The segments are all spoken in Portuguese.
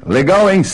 Legal, hein?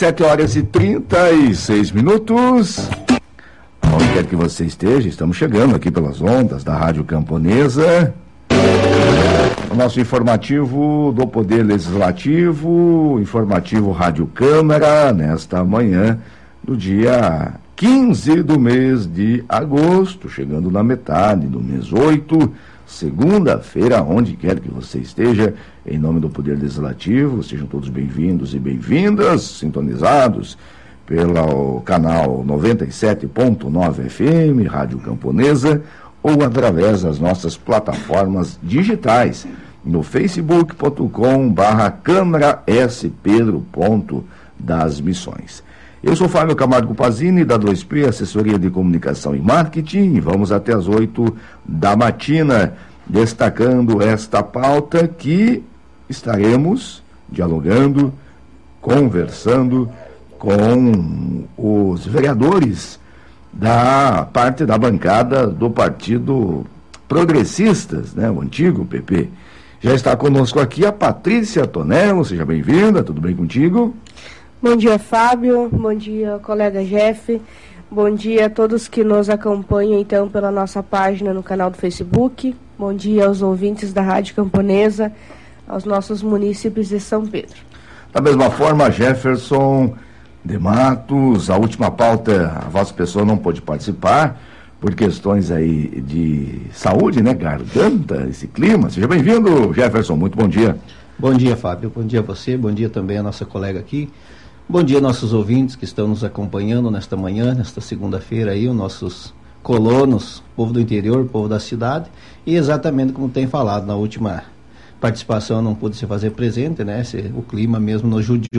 7h36. Onde quer que você esteja, estamos chegando aqui pelas ondas da Rádio Camponesa. O nosso informativo do Poder Legislativo, informativo Rádio Câmara, nesta manhã do dia 15 do mês de agosto, chegando na metade do mês 8, segunda-feira, onde quer que você esteja, em nome do Poder Legislativo, sejam todos bem-vindos e bem-vindas, sintonizados pelo canal 97.9 FM, Rádio Camponesa, ou através das nossas plataformas digitais, no facebook.com/Câmara S. Pedro das Missões. Eu sou Fábio Camargo Pazini, da 2P, Assessoria de Comunicação e Marketing, e vamos até as 8 da matina, destacando esta pauta que estaremos dialogando, conversando com os vereadores da parte da bancada do Partido Progressistas, né, o antigo PP. Já está conosco aqui a Patrícia Tonello, seja bem-vinda, tudo bem contigo? Bom dia, Fábio, bom dia, colega Jeff, bom dia a todos que nos acompanham, então, pela nossa página no canal do Facebook, bom dia aos ouvintes da Rádio Camponesa, aos nossos munícipes de São Pedro. Da mesma forma, Jefferson de Matos, a última pauta, a vossa pessoa não pôde participar, por questões aí de saúde, né, garganta, esse clima. Seja bem-vindo, Jefferson, muito bom dia. Bom dia, Fábio, bom dia a você, bom dia também a nossa colega aqui, bom dia nossos ouvintes que estão nos acompanhando nesta manhã, nesta segunda-feira aí, os nossos colonos, povo do interior, povo da cidade, e exatamente como tem falado na última participação, não pude se fazer presente, né, o clima mesmo nos judiou,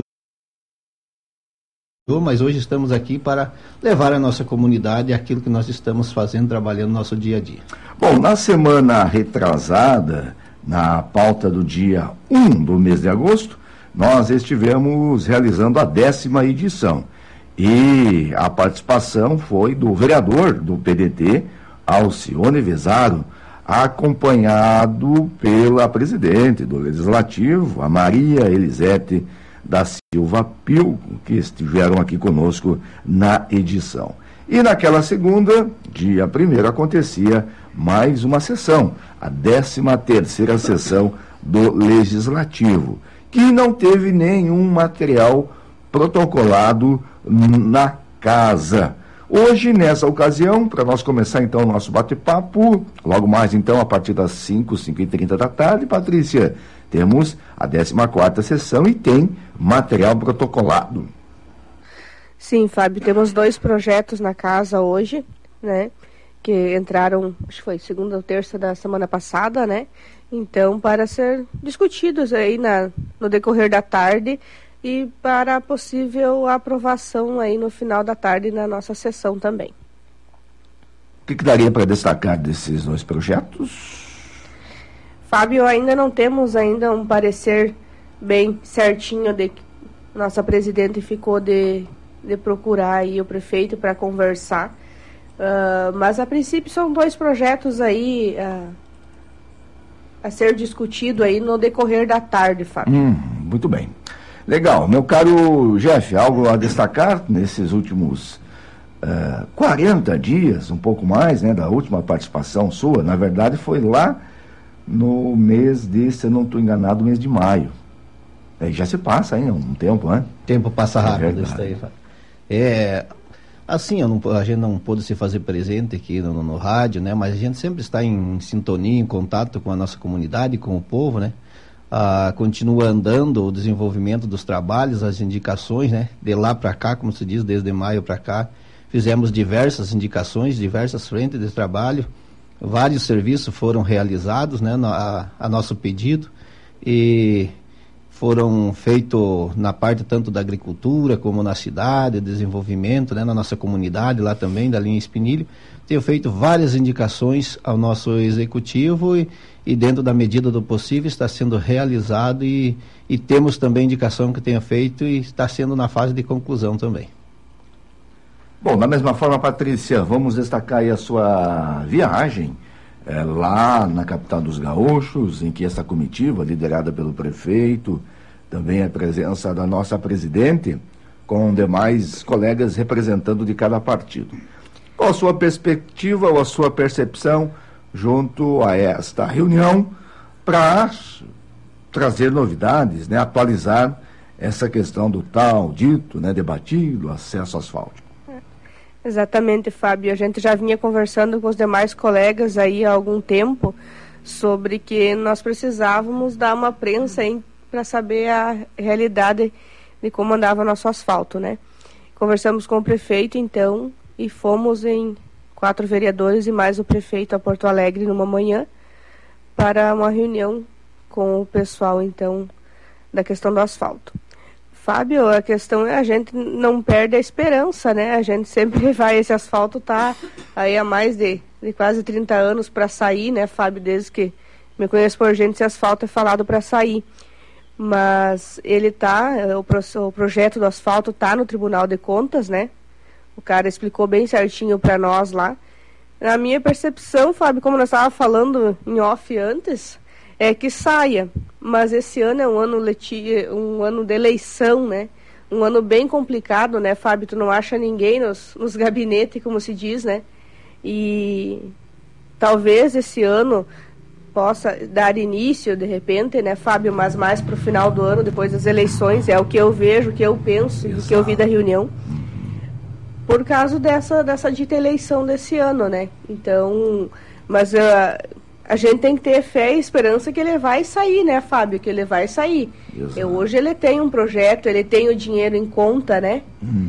mas hoje estamos aqui para levar à nossa comunidade aquilo que nós estamos fazendo, trabalhando no nosso dia a dia. Bom, na semana retrasada, na pauta do dia 1 do mês de agosto, nós estivemos realizando a 10ª edição. E a participação foi do vereador do PDT, Alcione Vezaro, acompanhado pela presidente do Legislativo, a Maria Elisete da Silva Pio, que estiveram aqui conosco na edição. E naquela segunda, dia 1º, acontecia mais uma sessão, a 13ª sessão do Legislativo, que não teve nenhum material protocolado na casa. Hoje, nessa ocasião, para nós começar então o nosso bate-papo, logo mais então a partir das 5h30 da tarde, Patrícia, temos a 14ª sessão e tem material protocolado. Sim, Fábio, temos 2 projetos na casa hoje, né, que entraram, acho que foi segunda ou terça da semana passada, né, então para ser discutidos aí no decorrer da tarde e para possível aprovação aí no final da tarde na nossa sessão também. O que daria para destacar desses 2 projetos? Fábio, ainda não temos ainda um parecer bem certinho nossa presidente ficou de procurar aí o prefeito para conversar, mas a princípio são 2 projetos aí a ser discutido aí no decorrer da tarde, Fábio. Muito bem. Legal. Meu caro Jeff, algo a destacar nesses últimos 40 dias, um pouco mais, né, da última participação sua? Na verdade foi lá no mês de, se eu não estou enganado, mês de maio. Já se passa ainda um tempo, né? O tempo passa rápido, isso aí. Assim, a gente não pôde se fazer presente aqui no rádio, né? Mas a gente sempre está em sintonia, em contato com a nossa comunidade, com o povo, né? Continua andando o desenvolvimento dos trabalhos, as indicações, né? De lá para cá, como se diz, desde maio para cá, fizemos diversas indicações, diversas frentes de trabalho, vários serviços foram realizados, né? A nosso pedido, e foram feitos na parte tanto da agricultura como na cidade, desenvolvimento, né, na nossa comunidade lá também, da linha Espinilho. Tenho feito várias indicações ao nosso executivo e dentro da medida do possível está sendo realizado e temos também indicação que tenha feito e está sendo na fase de conclusão também. Bom, da mesma forma, Patrícia, vamos destacar aí a sua viagem lá na capital dos gaúchos, em que essa comitiva, liderada pelo prefeito, também a presença da nossa presidente, com demais colegas representando de cada partido. Qual a sua perspectiva ou a sua percepção junto a esta reunião para trazer novidades, né, atualizar essa questão do tal dito, né, debatido, acesso asfáltico? Exatamente, Fábio. A gente já vinha conversando com os demais colegas aí há algum tempo sobre que nós precisávamos dar uma prensa para saber a realidade de como andava nosso asfalto, né? Conversamos com o prefeito, então, e fomos em 4 vereadores e mais o prefeito a Porto Alegre numa manhã para uma reunião com o pessoal, então, da questão do asfalto. Fábio, a questão é a gente não perde a esperança, né? A gente sempre vai, esse asfalto tá aí há mais de quase 30 anos para sair, né, Fábio? Desde que me conheço por gente, esse asfalto é falado para sair. Mas ele tá, o projeto do asfalto tá no Tribunal de Contas, né? O cara explicou bem certinho para nós lá. Na minha percepção, Fábio, como nós estávamos falando em off antes, é que saia. Mas esse ano é um ano de eleição, né? Um ano bem complicado, né, Fábio? Tu não acha ninguém nos gabinetes, como se diz, né? E talvez esse ano possa dar início, de repente, né, Fábio? Mas mais para o final do ano, depois das eleições, é o que eu vejo, o que eu penso, o que eu vi da reunião. Por causa dessa dita eleição desse ano, né? Então, mas a gente tem que ter fé e esperança que ele vai sair, né, Fábio? Que ele vai sair. Hoje ele tem um projeto, ele tem o dinheiro em conta, né?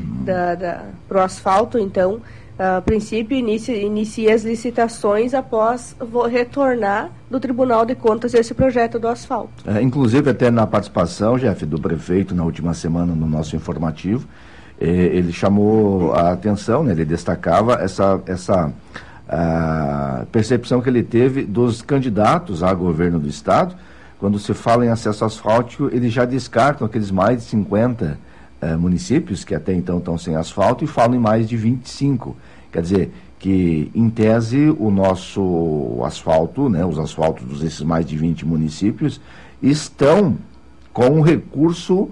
Pro asfalto, então, a princípio inicia as licitações após retornar do Tribunal de Contas esse projeto do asfalto. Inclusive até na participação, Jeff, do prefeito na última semana no nosso informativo, ele chamou a atenção, né, ele destacava essa percepção que ele teve dos candidatos a governo do estado. Quando se fala em acesso asfáltico, eles já descartam aqueles mais de 50 municípios que até então estão sem asfalto e falam em mais de 25. Quer dizer, que em tese o nosso asfalto, né, os asfaltos desses mais de 20 municípios estão com um recurso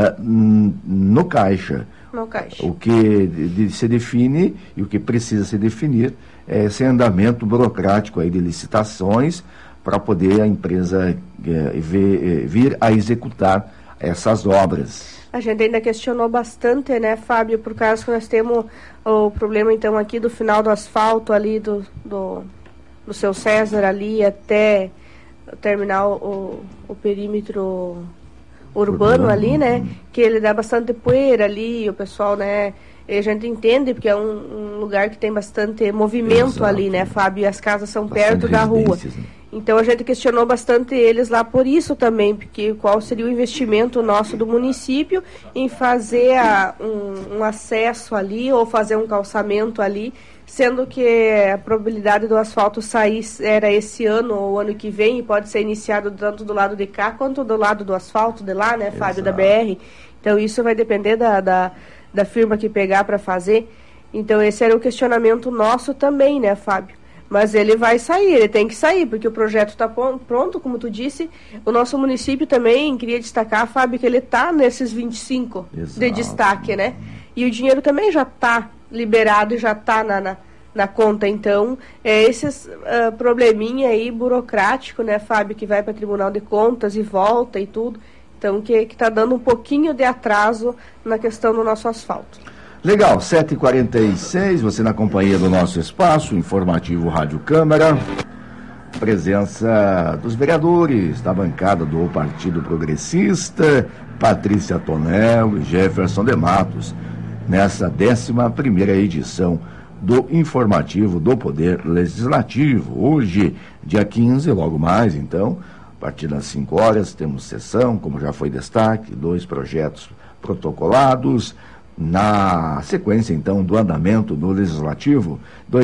no caixa. O que se define e o que precisa se definir é esse andamento burocrático aí de licitações para poder a empresa vir a executar essas obras. A gente ainda questionou bastante, né, Fábio, por causa que nós temos o problema, então, aqui do final do asfalto ali do Seu César ali até terminar o perímetro urbano ali, né, que ele dá bastante poeira ali, o pessoal, né, a gente entende, porque é um lugar que tem bastante movimento. Exato. Ali, né, Fábio, e as casas são bastante perto da rua. Né? Então a gente questionou bastante eles lá por isso também, porque qual seria o investimento nosso do município em fazer um acesso ali, ou fazer um calçamento ali, sendo que a probabilidade do asfalto sair era esse ano ou ano que vem, e pode ser iniciado tanto do lado de cá quanto do lado do asfalto de lá, né, Fábio? Exato. Da BR. Então isso vai depender da firma que pegar para fazer. Então esse era o questionamento nosso também, né, Fábio? Mas ele vai sair, ele tem que sair, porque o projeto está pronto, como tu disse. O nosso município também, queria destacar, Fábio, que ele está nesses 25. Exato. De destaque, né? E o dinheiro também já está liberado e já está na conta. Então, esses probleminha aí burocrático, né, Fábio, que vai para o Tribunal de Contas e volta e tudo. Então, que está dando um pouquinho de atraso na questão do nosso asfalto. Legal, 7h46, você na companhia do nosso espaço, informativo Rádio Câmara. Presença dos vereadores da bancada do Partido Progressista, Patrícia Tonello e Jefferson de Matos, nessa 11ª edição do informativo do Poder Legislativo. Hoje, dia 15, logo mais, então, a partir das 5 horas, temos sessão, como já foi destaque, 2 projetos protocolados, na sequência, então, do andamento do Legislativo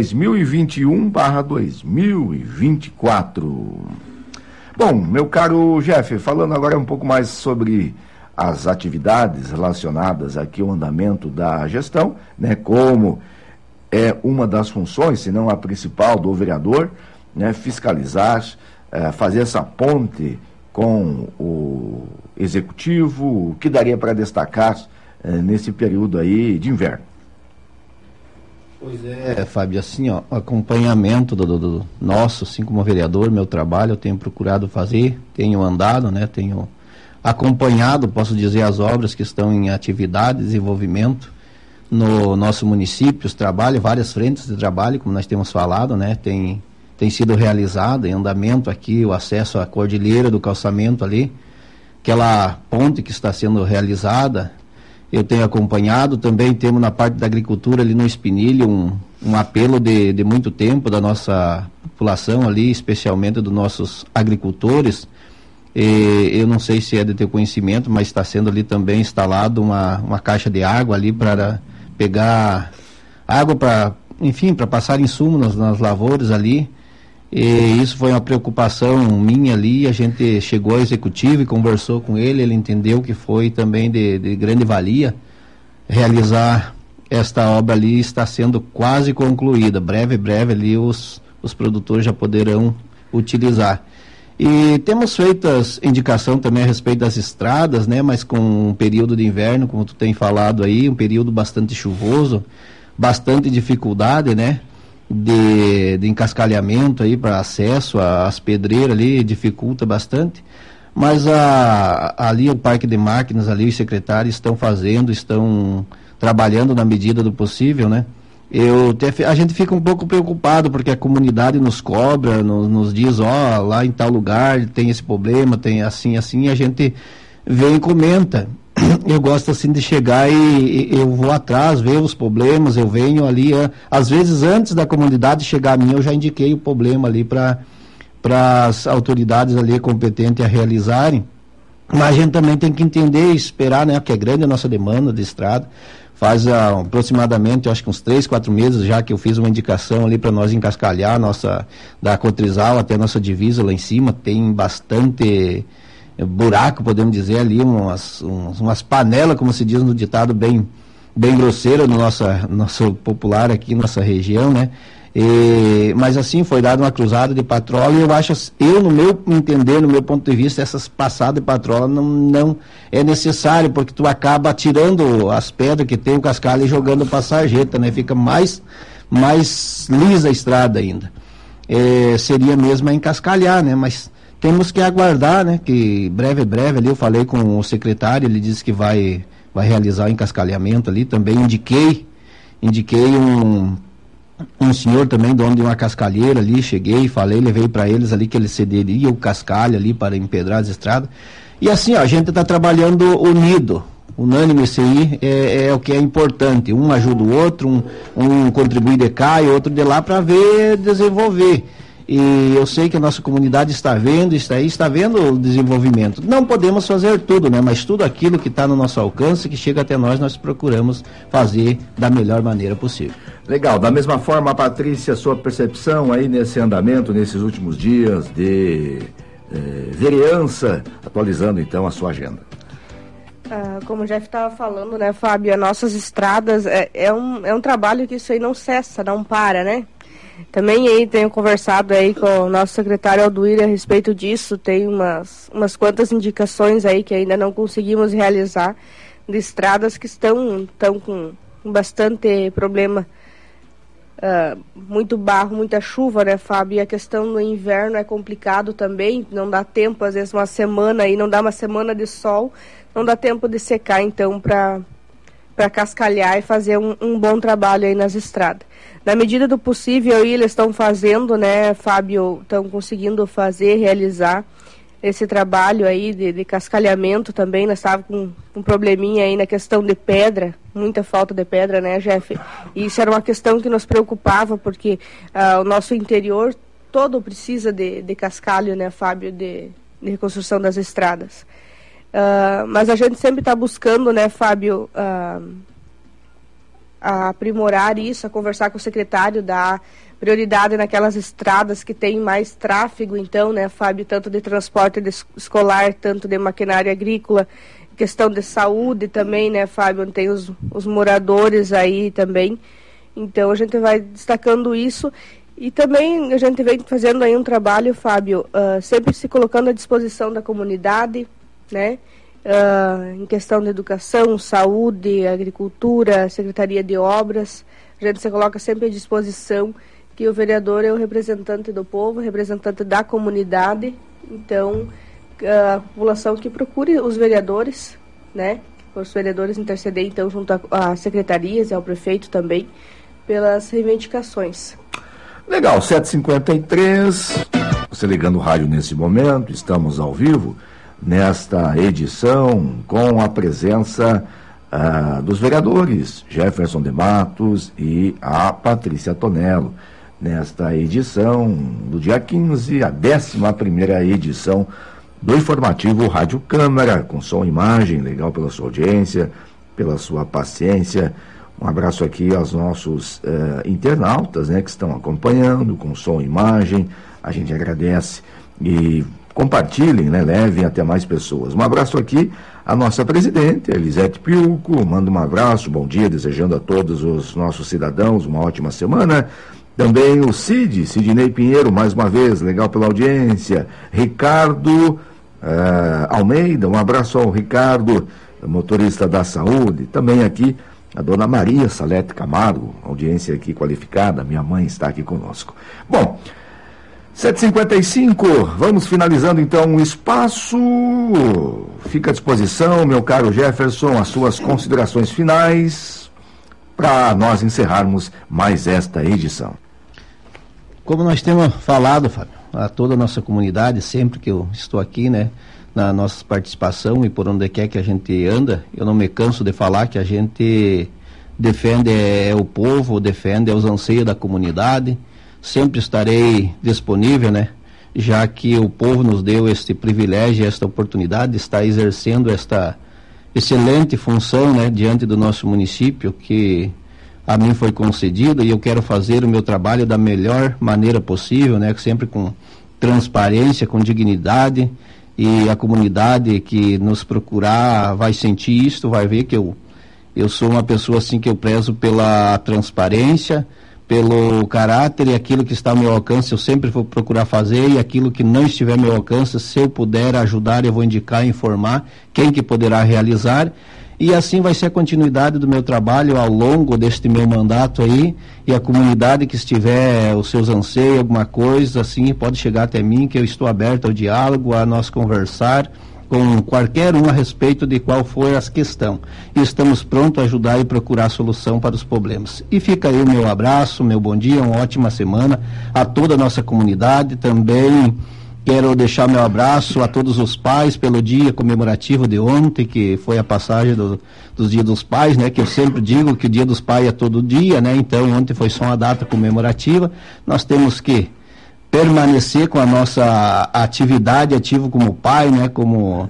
2021/2024. Bom, meu caro Jeff, falando agora um pouco mais sobre as atividades relacionadas aqui ao andamento da gestão, né, como é uma das funções, se não a principal do vereador, né, fiscalizar, fazer essa ponte com o Executivo? O que daria para destacar nesse período aí de inverno? Pois é, Fábio, assim, ó, acompanhamento do nosso, assim como vereador, meu trabalho eu tenho procurado fazer, tenho andado, né, tenho acompanhado, posso dizer, as obras que estão em atividade, desenvolvimento no nosso município, os trabalhos, várias frentes de trabalho, como nós temos falado, né, tem sido realizado em andamento aqui o acesso à Cordilheira do Calçamento ali, aquela ponte que está sendo realizada. Eu tenho acompanhado, também temos na parte da agricultura ali no Espinilho um apelo de muito tempo da nossa população ali, especialmente dos nossos agricultores. Eu não sei se é de teu conhecimento, mas está sendo ali também instalado uma caixa de água ali para pegar água para, enfim, para passar insumo nas lavouras ali. E isso foi uma preocupação minha ali, a gente chegou ao executivo e conversou com ele entendeu que foi também de grande valia realizar esta obra ali, está sendo quase concluída, breve ali os produtores já poderão utilizar. E temos feito indicação também a respeito das estradas, né, mas com um período de inverno, como tu tem falado aí, um período bastante chuvoso, bastante dificuldade, né, de encascalhamento aí para acesso às pedreiras ali, dificulta bastante, mas ali o Parque de Máquinas, ali os secretários estão trabalhando na medida do possível, né? A gente fica um pouco preocupado porque a comunidade nos cobra, nos diz, lá em tal lugar tem esse problema, tem assim, e a gente vem e comenta. Eu gosto assim de chegar e eu vou atrás, ver os problemas, eu venho ali, às vezes antes da comunidade chegar a mim, eu já indiquei o problema ali para as autoridades ali competentes a realizarem, mas a gente também tem que entender e esperar, né, porque é grande a nossa demanda de estrada. Faz aproximadamente, eu acho que uns 3, 4 meses já que eu fiz uma indicação ali para nós encascalhar da Cotrizal até a nossa divisa lá em cima, tem bastante buraco, podemos dizer ali, umas panelas, como se diz no ditado, bem grosseira no nosso popular aqui, nossa região, né? Mas assim, foi dada uma cruzada de patrola e eu no meu entender, no meu ponto de vista, essas passadas de patrola não é necessário, porque tu acaba tirando as pedras que tem o cascalho e jogando para a sarjeta, né? Fica mais lisa a estrada ainda. Seria mesmo a encascalhar, né? Mas temos que aguardar, né? Que breve ali, eu falei com o secretário, ele disse que vai realizar o encascalhamento ali, também indiquei um senhor também, dono de uma cascalheira ali, cheguei, falei, levei para eles ali que ele cederia o cascalho ali para empedrar as estradas. E assim, a gente está trabalhando unido, unânime, isso aí é o que é importante. Um ajuda o outro, um contribui de cá e outro de lá para ver desenvolver. E eu sei que a nossa comunidade está vendo o desenvolvimento. Não podemos fazer tudo, né? Mas tudo aquilo que está no nosso alcance, que chega até nós procuramos fazer da melhor maneira possível. Legal. Da mesma forma, Patrícia, sua percepção aí nesse andamento, nesses últimos dias de vereança, atualizando então a sua agenda. Como o Jeff estava falando, né, Fábio, as nossas estradas é um trabalho que isso aí não cessa, não para, né? Também aí tenho conversado aí com o nosso secretário Alduírio a respeito disso, tem umas quantas indicações aí que ainda não conseguimos realizar de estradas que estão com bastante problema, muito barro, muita chuva, né, Fábio? E a questão do inverno é complicado também, não dá tempo, às vezes uma semana aí, não dá uma semana de sol, não dá tempo de secar, então, para cascalhar e fazer um bom trabalho aí nas estradas. Na medida do possível, eles estão fazendo, né, Fábio, estão conseguindo realizar esse trabalho aí de cascalhamento também. Nós estávamos com um probleminha aí na questão de pedra, muita falta de pedra, né, Jeff? E isso era uma questão que nos preocupava, porque o nosso interior todo precisa de cascalho, né, Fábio, de reconstrução das estradas. Mas a gente sempre está buscando, né, Fábio, a aprimorar isso, a conversar com o secretário, dar prioridade naquelas estradas que tem mais tráfego, então, né, Fábio, tanto de transporte escolar, tanto de maquinária agrícola, questão de saúde também, né, Fábio, onde tem os moradores aí também. Então a gente vai destacando isso E também a gente vem fazendo aí um trabalho, Fábio, sempre se colocando à disposição da comunidade, né? Em questão de educação, saúde, agricultura, Secretaria de Obras, a gente se coloca sempre à disposição, que o vereador é o representante do povo, representante da comunidade. Então, a população que procure os vereadores, né? Os vereadores interceder, então, junto às secretarias e ao prefeito também, pelas reivindicações. Legal, 7h53, você ligando o rádio nesse momento, estamos ao vivo, nesta edição, com a presença dos vereadores Jefferson de Matos e a Patrícia Tonello, nesta edição do dia 15, a 11ª edição do informativo Rádio Câmara, com som e imagem. Legal pela sua audiência, pela sua paciência. Um abraço aqui aos nossos internautas, né, que estão acompanhando com som e imagem. A gente agradece e compartilhem, né, levem até mais pessoas. Um abraço aqui à nossa presidente, Elisete Pilco. Manda um abraço, bom dia, desejando a todos os nossos cidadãos uma ótima semana. Também o Sidney Pinheiro, mais uma vez, legal pela audiência. Ricardo Almeida, um abraço ao Ricardo, motorista da saúde. Também aqui a dona Maria Salete Camargo, audiência aqui qualificada, minha mãe está aqui conosco. Bom, 7h55, vamos finalizando então o espaço. Fica à disposição, meu caro Jefferson, as suas considerações finais para nós encerrarmos mais esta edição. Como nós temos falado, Fábio, a toda a nossa comunidade, sempre que eu estou aqui, né, na nossa participação e por onde quer que a gente anda, eu não me canso de falar que a gente defende o povo, defende os anseios da comunidade. Sempre estarei disponível, né, já que o povo nos deu este privilégio, esta oportunidade de estar exercendo esta excelente função, né, diante do nosso município, que a mim foi concedido, e eu quero fazer o meu trabalho da melhor maneira possível, né, sempre com transparência, com dignidade, e a comunidade que nos procurar vai sentir isto, vai ver que eu sou uma pessoa assim que eu prezo pela transparência, pelo caráter, e aquilo que está ao meu alcance eu sempre vou procurar fazer, e aquilo que não estiver ao meu alcance, se eu puder ajudar, eu vou indicar, informar quem que poderá realizar, e assim vai ser a continuidade do meu trabalho ao longo deste meu mandato aí, e a comunidade que estiver os seus anseios, alguma coisa assim, pode chegar até mim, que eu estou aberto ao diálogo, a nós conversar com qualquer um a respeito de qual for a questão. E estamos prontos a ajudar e procurar solução para os problemas. E fica aí o meu abraço, meu bom dia, uma ótima semana a toda a nossa comunidade. Também quero deixar meu abraço a todos os pais pelo dia comemorativo de ontem, que foi a passagem dos Dias dos Pais, né? Que eu sempre digo que o Dia dos Pais é todo dia, né? Então ontem foi só uma data comemorativa. Nós temos que permanecer com a nossa atividade, ativo como pai, né? Como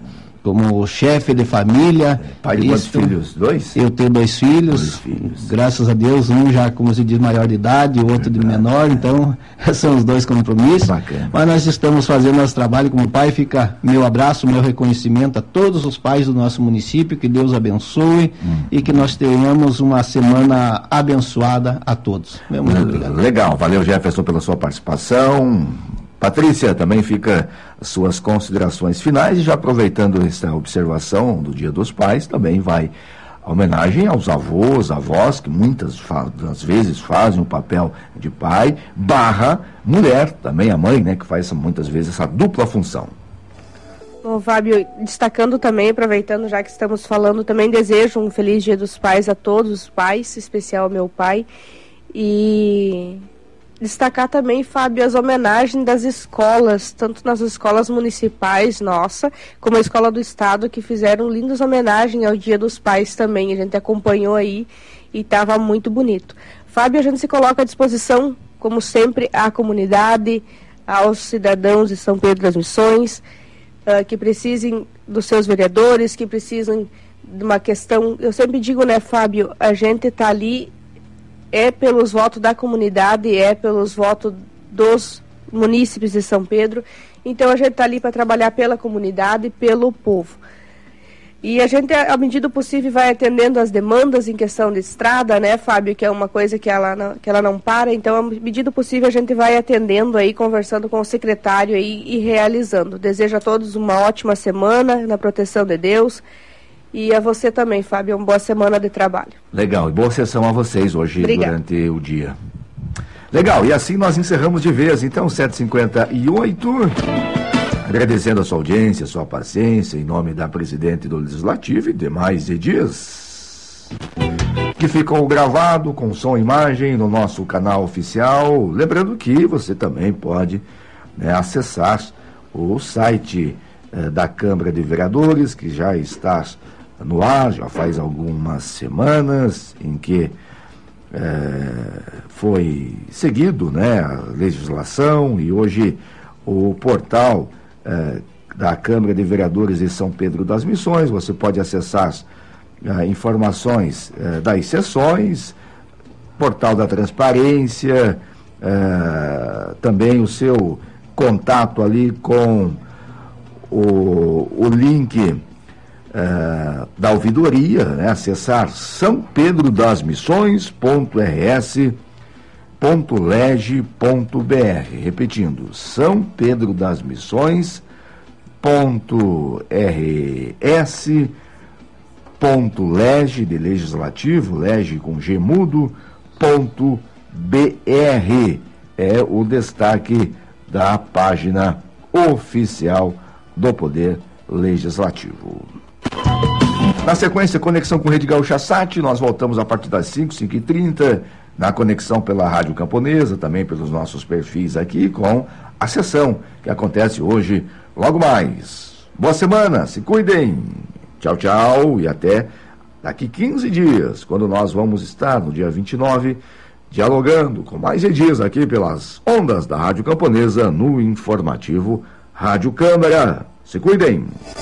chefe de família. Pai de quantos filhos? 2? Eu tenho 2 filhos. Graças a Deus, um já, como se diz, maior de idade, o outro de menor, então são os 2 compromissos. Bacana. Mas nós estamos fazendo nosso trabalho como pai. Fica meu abraço, meu reconhecimento a todos os pais do nosso município, que Deus abençoe e que nós tenhamos uma semana abençoada a todos. Muito obrigado. Legal, valeu, Jefferson, pela sua participação. Patrícia, também fica as suas considerações finais, e já aproveitando esta observação do Dia dos Pais, também vai a homenagem aos avós, avós, que muitas das vezes fazem o papel de pai, mulher, também a mãe, né, que faz muitas vezes essa dupla função. Bom, Fábio, destacando também, aproveitando já que estamos falando, também desejo um feliz Dia dos Pais a todos os pais, em especial ao meu pai, e destacar também, Fábio, as homenagens das escolas, tanto nas escolas municipais, nossa, como a escola do estado, que fizeram lindas homenagens ao Dia dos Pais também. A gente acompanhou aí e estava muito bonito. Fábio, a gente se coloca à disposição, como sempre, à comunidade, aos cidadãos de São Pedro das Missões, que precisem dos seus vereadores, que precisam de uma questão. Eu sempre digo, né, Fábio, a gente está ali pelos votos da comunidade, pelos votos dos munícipes de São Pedro. Então a gente está ali para trabalhar pela comunidade, pelo povo. E a gente, à medida do possível, vai atendendo as demandas em questão de estrada, né, Fábio, que é uma coisa que ela não para. Então, à medida do possível, a gente vai atendendo aí, conversando com o secretário aí e realizando. Desejo a todos uma ótima semana, na proteção de Deus. E a você também, Fábio, uma boa semana de trabalho. Legal, e boa sessão a vocês hoje. Obrigada. Durante o dia. Legal, e assim nós encerramos de vez, então, 7h58. Agradecendo a sua audiência, a sua paciência, em nome da presidente do Legislativo e demais dias, que ficou gravado com som e imagem no nosso canal oficial. Lembrando que você também pode, né, acessar o site da Câmara de Vereadores, que já está no ar, já faz algumas semanas, em que foi seguido, né, a legislação, e hoje o portal da Câmara de Vereadores de São Pedro das Missões, você pode acessar informações das sessões, portal da transparência, também o seu contato ali com o link da ouvidoria, né? Acessar sampedrodasmissões.rs.leg.br, repetindo, sampedrodasmissões.rs.leg de legislativo, leg com G mudo, .br é o destaque da página oficial do Poder Legislativo. Na sequência, conexão com Rede Gaúcha Sat, nós voltamos a partir das 5h30, na conexão pela Rádio Camponesa, também pelos nossos perfis aqui, com a sessão que acontece hoje, logo mais. Boa semana, se cuidem, tchau, tchau, e até daqui 15 dias, quando nós vamos estar, no dia 29, dialogando com mais dias aqui pelas ondas da Rádio Camponesa, no informativo Rádio Câmara. Se cuidem!